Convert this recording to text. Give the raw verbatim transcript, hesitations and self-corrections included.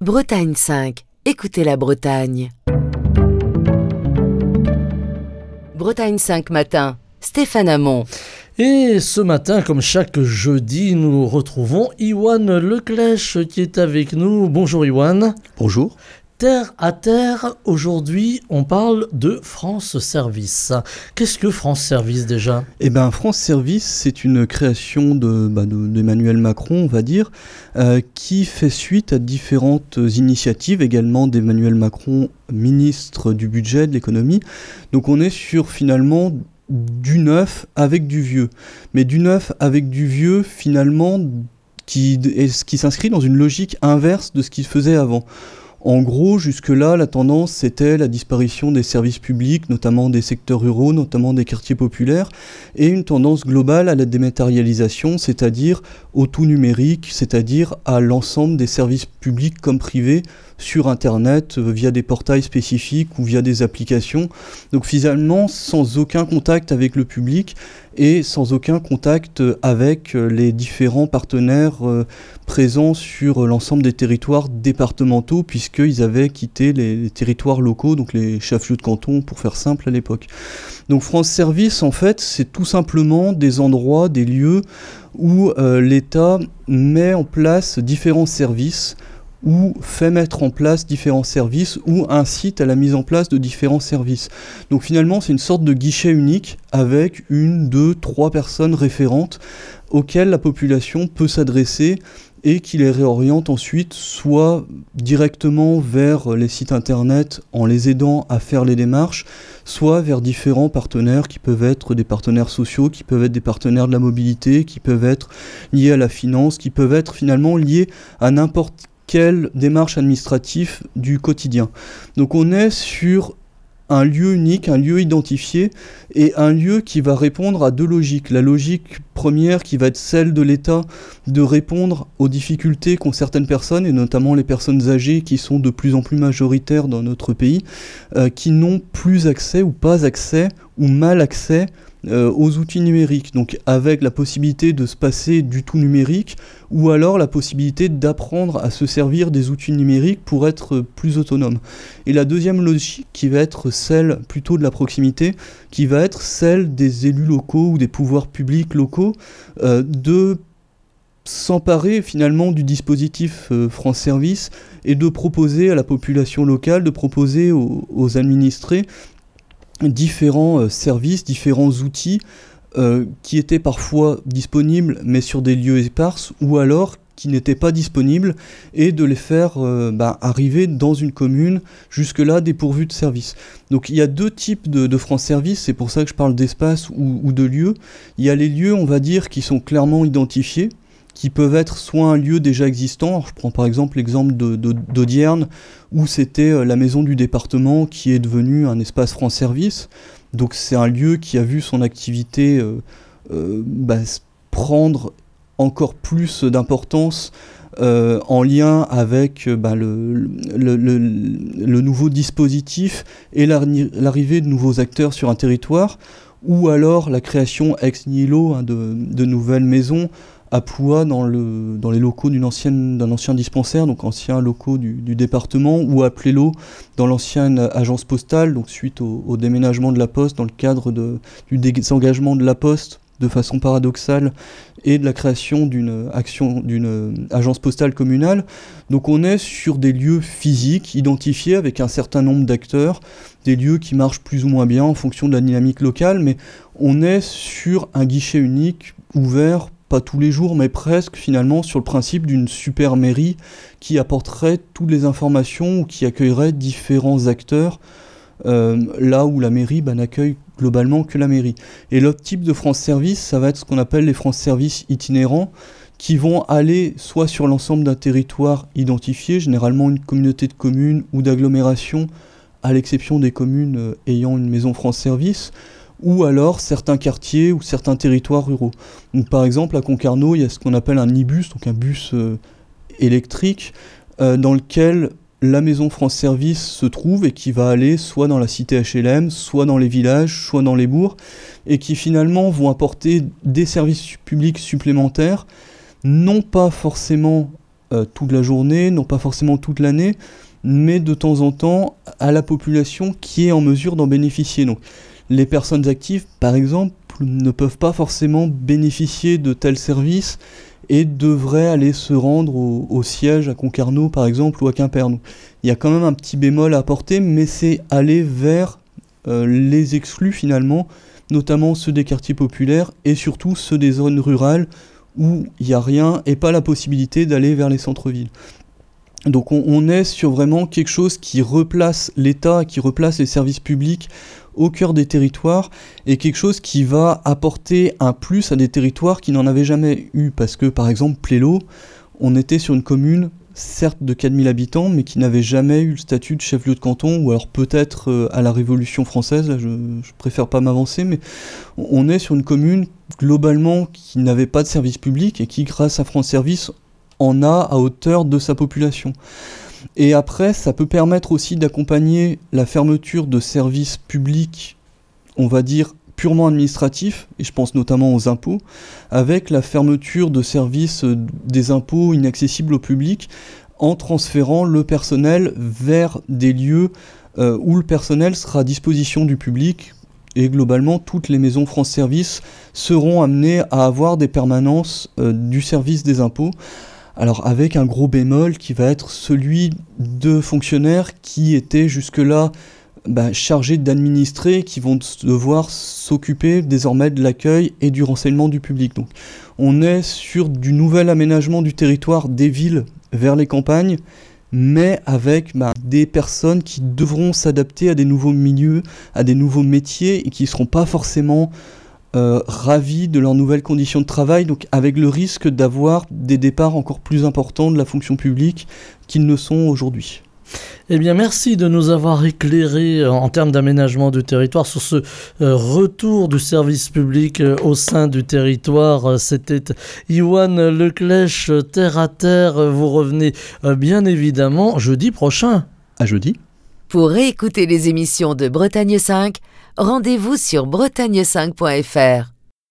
Bretagne cinq. Écoutez la Bretagne. Bretagne cinq matin. Stéphane Hamon. Et ce matin, comme chaque jeudi, nous retrouvons Iwan Leclèche qui est avec nous. Bonjour Iwan. Bonjour. Terre à terre, aujourd'hui on parle de France Service. Qu'est-ce que France Service déjà ? Eh bien France Service, c'est une création de, bah, de, d'Emmanuel Macron, on va dire, euh, qui fait suite à différentes initiatives également d'Emmanuel Macron, ministre du budget, de l'économie. Donc on est sur finalement du neuf avec du vieux. Mais du neuf avec du vieux finalement qui, qui s'inscrit dans une logique inverse de ce qu'il faisait avant. En gros, jusque-là, la tendance, c'était la disparition des services publics, notamment des secteurs ruraux, notamment des quartiers populaires, et une tendance globale à la dématérialisation, c'est-à-dire au tout numérique, c'est-à-dire à l'ensemble des services publics comme privés sur Internet, via des portails spécifiques ou via des applications. Donc finalement, sans aucun contact avec le public et sans aucun contact avec les différents partenaires euh, présents sur l'ensemble des territoires départementaux, puisqu'ils avaient quitté les, les territoires locaux, donc les chefs-lieux de canton, pour faire simple à l'époque. Donc France Service, en fait, c'est tout simplement des endroits, des lieux où euh, l'État met en place différents services, ou fait mettre en place différents services, ou incite à la mise en place de différents services. Donc finalement, c'est une sorte de guichet unique avec une, deux, trois personnes référentes auxquelles la population peut s'adresser et qui les réoriente ensuite soit directement vers les sites internet en les aidant à faire les démarches, soit vers différents partenaires qui peuvent être des partenaires sociaux, qui peuvent être des partenaires de la mobilité, qui peuvent être liés à la finance, qui peuvent être finalement liés à n'importe quelle démarche administrative du quotidien. Donc on est sur un lieu unique, un lieu identifié, et un lieu qui va répondre à deux logiques. La logique première qui va être celle de l'État de répondre aux difficultés qu'ont certaines personnes, et notamment les personnes âgées qui sont de plus en plus majoritaires dans notre pays, euh, qui n'ont plus accès ou pas accès ou mal accès Euh, aux outils numériques, donc avec la possibilité de se passer du tout numérique, ou alors la possibilité d'apprendre à se servir des outils numériques pour être plus autonome. Et la deuxième logique qui va être celle plutôt de la proximité, qui va être celle des élus locaux ou des pouvoirs publics locaux, euh, de s'emparer finalement du dispositif euh, France Service et de proposer à la population locale, de proposer aux, aux administrés différents euh, services, différents outils euh, qui étaient parfois disponibles mais sur des lieux éparses, ou alors qui n'étaient pas disponibles, et de les faire euh, bah, arriver dans une commune jusque-là dépourvue de services. Donc il y a deux types de, de France Service, c'est pour ça que je parle d'espace ou, ou de lieux. Il y a les lieux, on va dire, qui sont clairement identifiés, qui peuvent être soit un lieu déjà existant. Alors, je prends par exemple l'exemple de, de, d'Audierne, où c'était la maison du département qui est devenue un espace France Service. Donc c'est un lieu qui a vu son activité euh, euh, bah, prendre encore plus d'importance euh, en lien avec bah, le, le, le, le nouveau dispositif et l'arri- l'arrivée de nouveaux acteurs sur un territoire, ou alors la création ex nihilo hein, de, de nouvelles maisons à Ploie, dans, le, dans les locaux d'une ancienne, d'un ancien dispensaire, donc anciens locaux du, du département, ou à Plélo, dans l'ancienne agence postale, donc suite au, au déménagement de la Poste, dans le cadre de, du désengagement de la Poste, de façon paradoxale, et de la création d'une action, d'une agence postale communale. Donc on est sur des lieux physiques, identifiés avec un certain nombre d'acteurs, des lieux qui marchent plus ou moins bien en fonction de la dynamique locale, mais on est sur un guichet unique, ouvert, pas tous les jours, mais presque, finalement, sur le principe d'une super mairie qui apporterait toutes les informations ou qui accueillerait différents acteurs, euh, là où la mairie bah, n'accueille globalement que la mairie. Et l'autre type de France Service, ça va être ce qu'on appelle les France Service itinérants, qui vont aller soit sur l'ensemble d'un territoire identifié, généralement une communauté de communes ou d'agglomération, à l'exception des communes euh, ayant une maison France Service, ou alors certains quartiers ou certains territoires ruraux. Donc par exemple à Concarneau, il y a ce qu'on appelle un e-bus, donc un bus euh, électrique, euh, dans lequel la maison France Service se trouve et qui va aller soit dans la cité H L M, soit dans les villages, soit dans les bourgs, et qui finalement vont apporter des services publics supplémentaires, non pas forcément euh, toute la journée, non pas forcément toute l'année, mais de temps en temps à la population qui est en mesure d'en bénéficier. Donc, les personnes actives, par exemple, ne peuvent pas forcément bénéficier de tels services et devraient aller se rendre au, au siège à Concarneau, par exemple, ou à Quimper. Donc, il y a quand même un petit bémol à apporter, mais c'est aller vers euh, les exclus finalement, notamment ceux des quartiers populaires et surtout ceux des zones rurales où il n'y a rien et pas la possibilité d'aller vers les centres-villes. Donc on, on est sur vraiment quelque chose qui replace l'État, qui replace les services publics au cœur des territoires, et quelque chose qui va apporter un plus à des territoires qui n'en avaient jamais eu. Parce que par exemple Plélo, on était sur une commune, certes de quatre mille habitants, mais qui n'avait jamais eu le statut de chef-lieu de canton, ou alors peut-être euh, à la Révolution française, là je, je préfère pas m'avancer, mais on est sur une commune globalement qui n'avait pas de service public et qui, grâce à France Service, en a à hauteur de sa population. Et après, ça peut permettre aussi d'accompagner la fermeture de services publics, on va dire, purement administratifs, et je pense notamment aux impôts, avec la fermeture de services euh, des impôts inaccessibles au public, en transférant le personnel vers des lieux euh, où le personnel sera à disposition du public, et globalement, toutes les maisons France Service seront amenées à avoir des permanences euh, du service des impôts. Alors avec un gros bémol qui va être celui de fonctionnaires qui étaient jusque-là bah, chargés d'administrer, qui vont devoir s'occuper désormais de l'accueil et du renseignement du public. Donc on est sur du nouvel aménagement du territoire des villes vers les campagnes, mais avec bah, des personnes qui devront s'adapter à des nouveaux milieux, à des nouveaux métiers, et qui ne seront pas forcément Euh, ravis de leurs nouvelles conditions de travail, donc avec le risque d'avoir des départs encore plus importants de la fonction publique qu'ils ne sont aujourd'hui. Eh bien, merci de nous avoir éclairé euh, en termes d'aménagement du territoire sur ce euh, retour du service public euh, au sein du territoire. Euh, C'était Iwan Leclèche, Terre à Terre. Vous revenez euh, bien évidemment jeudi prochain. À jeudi. Pour réécouter les émissions de Bretagne cinq, rendez-vous sur bretagne cinq point f r.